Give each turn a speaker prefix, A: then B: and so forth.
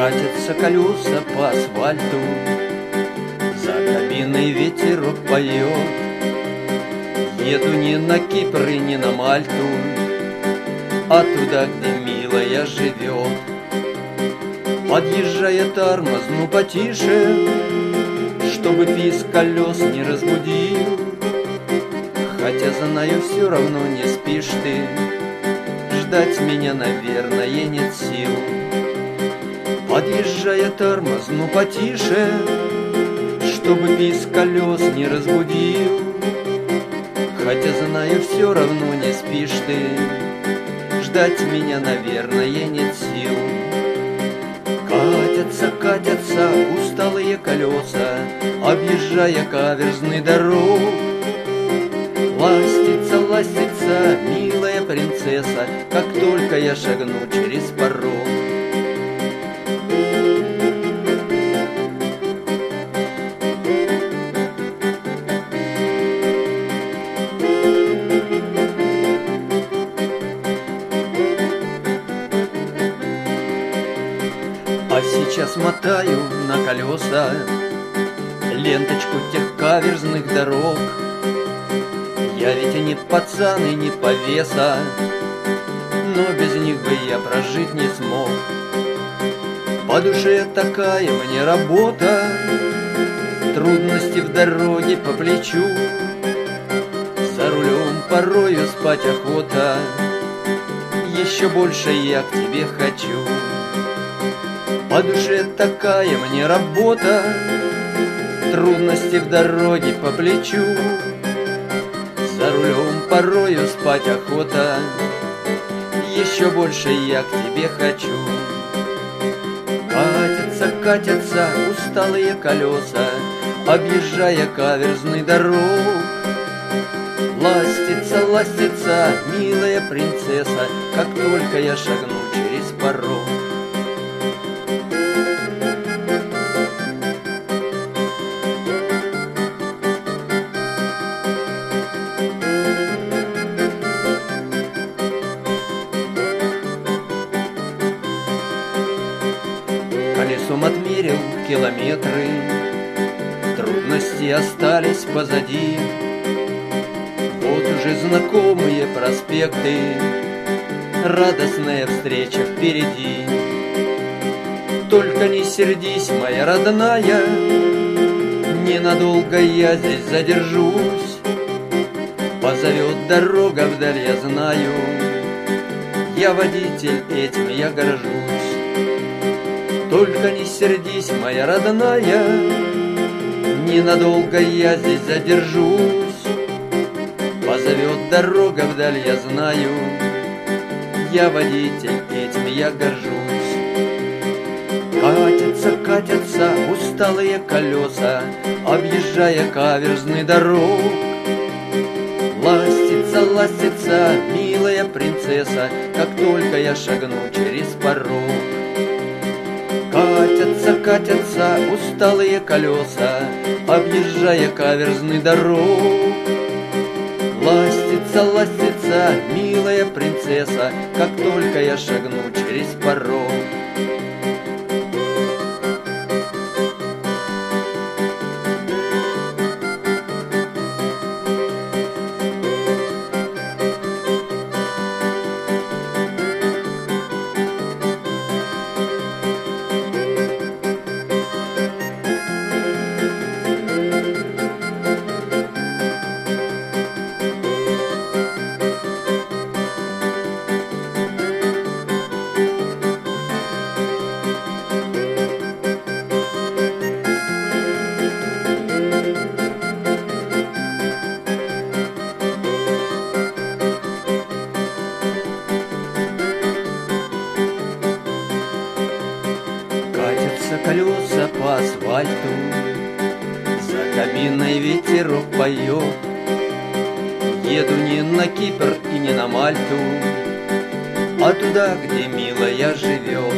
A: Катятся колеса по асфальту, за кабиной ветерок поет. Еду не на Кипр и не на Мальту, а туда, где милая живет. Подъезжая тормозну потише, чтобы писк колес не разбудил. Хотя знаю, все равно не спишь ты, ждать меня, наверное, нет сил. Подъезжая тормозну потише, чтобы писк колес не разбудил. Хотя знаю, все равно не спишь ты, ждать меня, наверное, нет сил. Катятся, катятся усталые колеса, объезжая каверзный дорог. Ластится, ластится милая принцесса, как только я шагну через порог. А сейчас мотаю на колеса ленточку тех каверзных дорог. Я ведь и не пацан, и не повеса, но без них бы я прожить не смог. По душе такая мне работа, трудности в дороге по плечу. За рулем порою спать охота, еще больше я к тебе хочу. По душе такая мне работа, трудности в дороге по плечу. За рулем порою спать охота, еще больше я к тебе хочу. Катятся, катятся усталые колеса, объезжая каверзный дорог. Ластится, ластится милая принцесса, как только я шагну через порог. Колесом отмерил километры, трудности остались позади. Вот уже знакомые проспекты, радостная встреча впереди. Только не сердись, моя родная, ненадолго я здесь задержусь. Позовет дорога вдаль, я знаю, я водитель, этим я горжусь. Только не сердись, моя родная, ненадолго я здесь задержусь. Позовет дорога вдаль, я знаю, я водитель, этим я горжусь. Катятся, катятся усталые колеса, объезжая каверзный дорог. Ластится, ластится милая принцесса, как только я шагну через порог. Катятся, катятся усталые колеса, объезжая каверзный дорог. Ластится, ластится милая принцесса, как только я шагну через порог. Колеса по асфальту, за кабиной ветерок поет. Еду не на Кипр и не на Мальту, а туда, где милая живет.